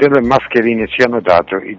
se le mascherine ci hanno dato il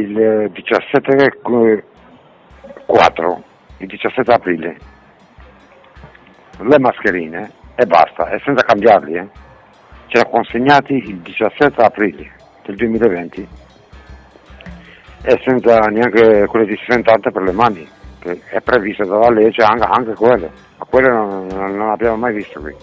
17 aprile, le mascherine e basta, e senza cambiarli, ce le ha consegnati il 17 aprile del 2020 e senza neanche quelle disinfettanti per le mani, che è prevista dalla legge anche quello, ma quello non abbiamo mai visto qui.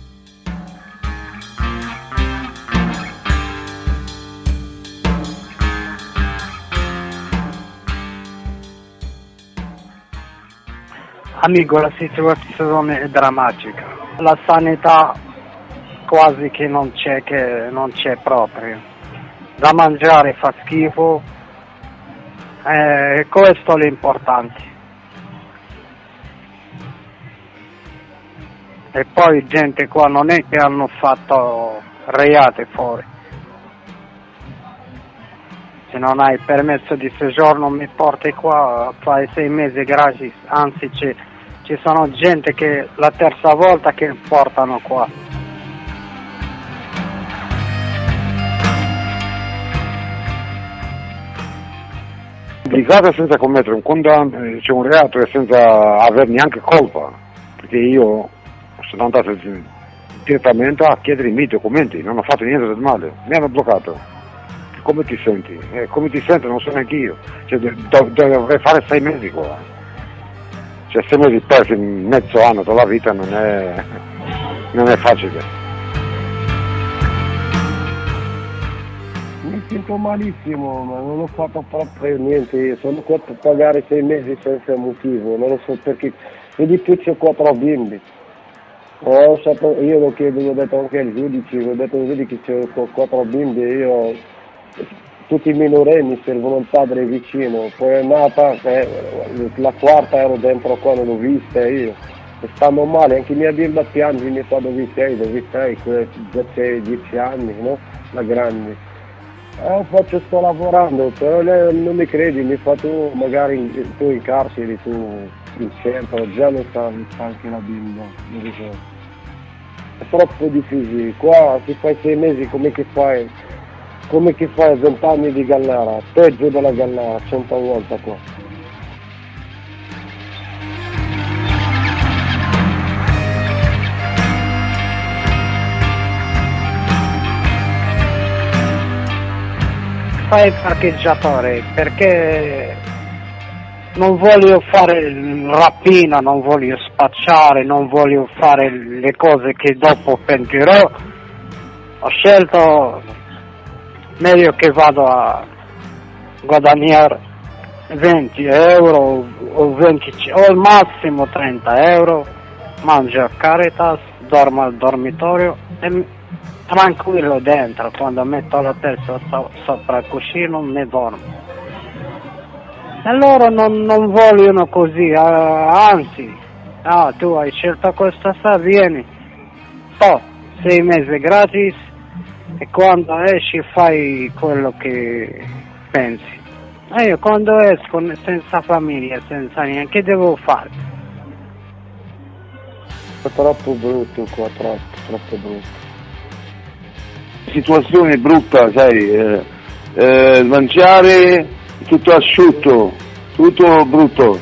Amico, la situazione è drammatica, la sanità quasi che non c'è proprio, da mangiare fa schifo, questo è l'importante. E poi gente qua non è che hanno fatto reate fuori, se non hai permesso di soggiorno mi porti qua, fai 6 mesi gratis, anzi ci sono gente che la terza volta che portano qua. Obbligato senza commettere un condanno, c'è un reato e senza aver neanche colpa, perché io sono andato direttamente a chiedere i miei documenti, non ho fatto niente del male, mi hanno bloccato. Come ti senti? Come ti sento? Non so neanche io, cioè, dovrei fare 6 mesi qua. Cioè 6 mesi persi in mezzo anno della vita non è facile. Mi sento malissimo, ma non ho fatto proprio niente, io sono qua per pagare 6 mesi senza motivo, non lo so perché, vedi tu c'è 4 bimbi, io lo chiedo, l'ho detto anche al giudice, vedi che c'è 4 bimbi, io, tutti i minorenni servono un padre vicino, poi è nata, la quarta ero dentro qua, non l'ho vista io, e stanno male, anche mia bimba piange, mi fa dove sei, già c'è 10 anni, no? La grande. Sto lavorando, però lei non mi credi, mi fa tu magari tu in carcere, tu in centro, già non sta anche la bimba, non ricordo. È troppo difficile, qua si fai 6 mesi come che fai 20 anni di galera, peggio della galera, 100 volte qua. Fai il parcheggiatore perché non voglio fare rapina, non voglio spacciare, non voglio fare le cose che dopo pentirò. Ho scelto meglio che vado a guadagnare 20 euro o al massimo 30 euro, mangio a Caritas, dormo al dormitorio e tranquillo dentro, quando metto la testa sopra il cuscino mi dormo. E loro non vogliono così, anzi, tu hai scelto questa vieni, 6 mesi gratis e quando esci fai quello che pensi. E io quando esco senza famiglia, senza niente, che devo fare? È troppo brutto qua, troppo brutto. Situazione brutta, sai, mangiare tutto asciutto, tutto brutto,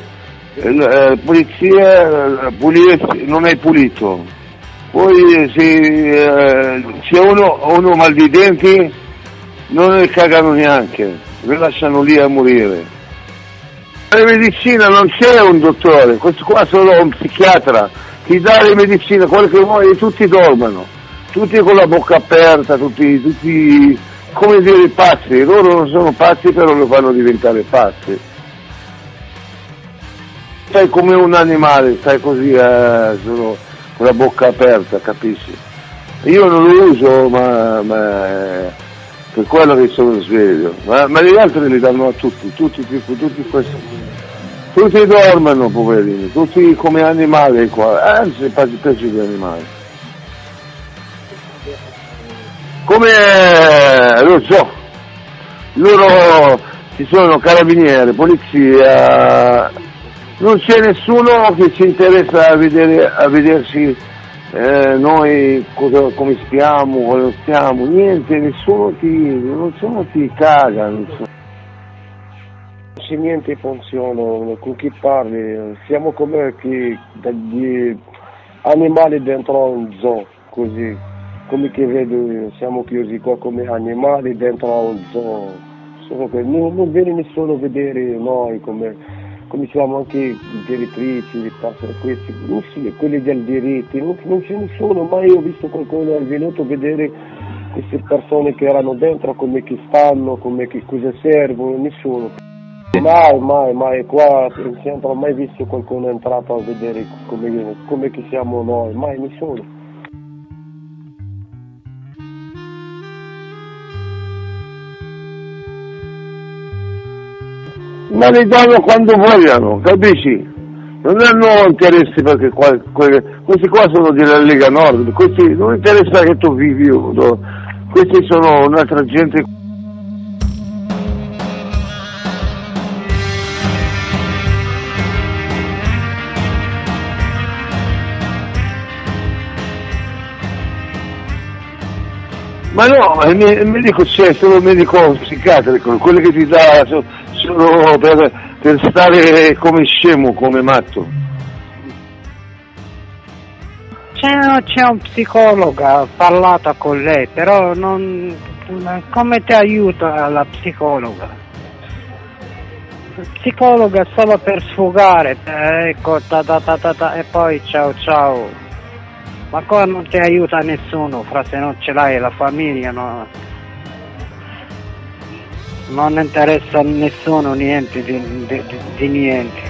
polizia, pulire non è pulito, poi se uno mal di denti non ne cagano neanche, lo lasciano lì a morire. La medicina non c'è un dottore, questo qua è solo un psichiatra, ti dà le medicine, quello che vuoi e tutti dormono. Tutti con la bocca aperta, tutti come dire pazzi, loro non sono pazzi però lo fanno diventare pazzi. Stai come un animale, stai così solo con la bocca aperta, capisci? Io non lo uso ma per quello che sono sveglio, ma gli altri li danno a tutti questi. Tutti dormono poverini, tutti come animali qua, anzi peggio di animali. Come lo so, loro ci sono carabinieri, polizia, non c'è nessuno che ci interessa a vedersi noi come stiamo, come stiamo, niente, nessuno ti caga, Se niente funziona, con chi parli, siamo come degli animali dentro un zoo, così, come che vedo, siamo chiusi qua come animali dentro un zoo, solo che non viene nessuno a vedere noi come siamo anche direttrici, questi, non sì, quelli del diritto, non c'è nessuno, mai ho visto qualcuno è venuto a vedere queste persone che erano dentro, come che stanno, cosa servono, nessuno. Mai, qua in centro mai visto qualcuno entrato a vedere come che siamo noi, mai nessuno. Ma li danno quando vogliono, capisci? Non hanno interessi perché questi qua sono della Lega Nord, questi non interessa che tu vivi, no? Questi sono un'altra gente. Ma no, il medico c'è, solo il medico psichiatrico, quello che ti dà solo per stare come scemo, come matto. C'è un psicologo, ho parlato con lei, però come ti aiuta la psicologa? La psicologa è solo per sfogare, ecco, e poi ciao. Ma qua non ti aiuta nessuno, se non ce l'hai la famiglia, no? Non interessa a nessuno niente di niente.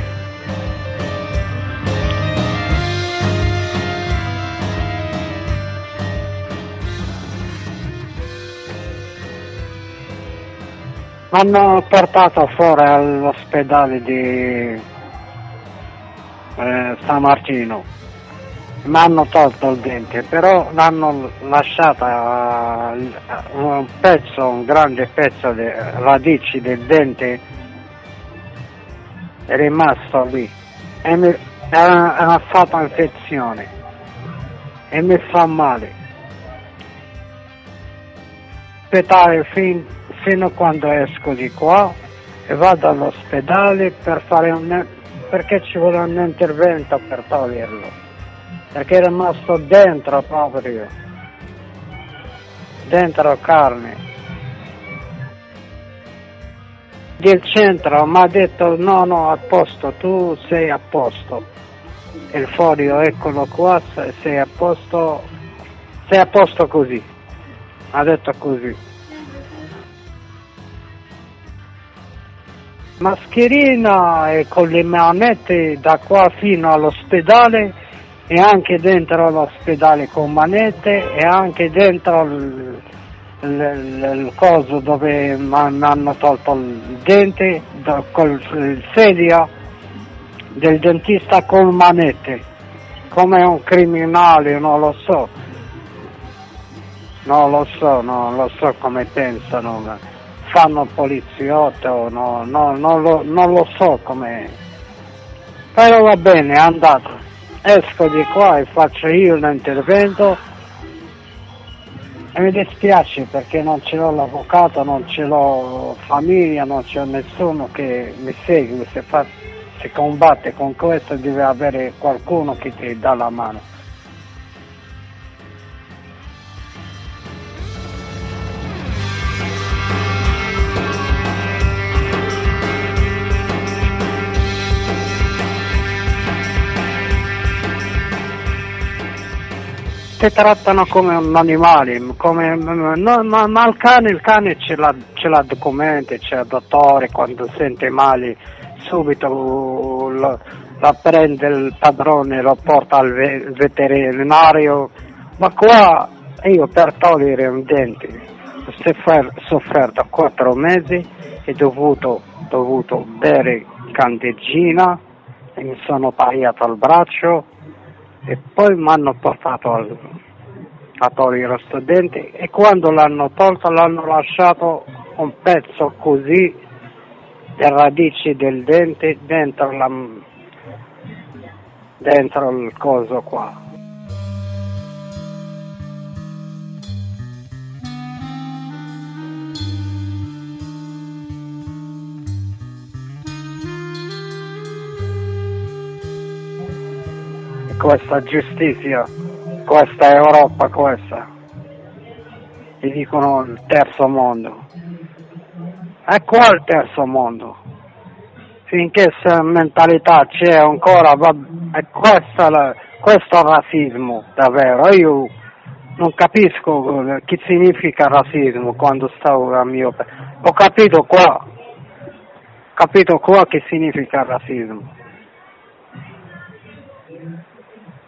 Mi hanno portato fuori all'ospedale di San Martino. Mi hanno tolto il dente, però l'hanno lasciata un grande pezzo di radici del dente è rimasto lì e mi ha fatto infezione e mi fa male. Aspettare fino a quando esco di qua e vado all'ospedale per perché ci vuole un intervento per toglierlo. Perché è rimasto dentro proprio, dentro carne. Del centro mi ha detto no, a posto, tu sei a posto. Il foglio eccolo qua, sei a posto così. Ha detto così. Mascherina e con le manette da qua fino all'ospedale e anche dentro l'ospedale con manette e anche dentro il coso dove mi hanno tolto il dente col sedia del dentista con manette come un criminale, non lo so come pensano, fanno poliziotto, non lo so come, però va bene, è andato. Esco di qua e faccio io l'intervento e mi dispiace perché non ce l'ho l'avvocato, non ce l'ho famiglia, non c'è nessuno che mi segue, se combatte con questo deve avere qualcuno che ti dà la mano. Ti trattano come un animale, ma il cane ce l'ha documenti, c'è il dottore, quando sente male subito la prende il padrone, lo porta al veterinario, ma qua io per togliere un dente ho sofferto 4 mesi e dovuto bere candeggina e mi sono tagliato il braccio. E poi mi hanno portato a togliere sto dente e quando l'hanno tolto l'hanno lasciato un pezzo così le radici del dente dentro il coso qua. questa giustizia, questa Europa, questa. Gli dicono il terzo mondo. E qua il terzo mondo. Finché questa mentalità c'è ancora, è questo è razzismo, davvero. Io non capisco che significa razzismo quando stavo a mio... Ho capito qua che significa razzismo.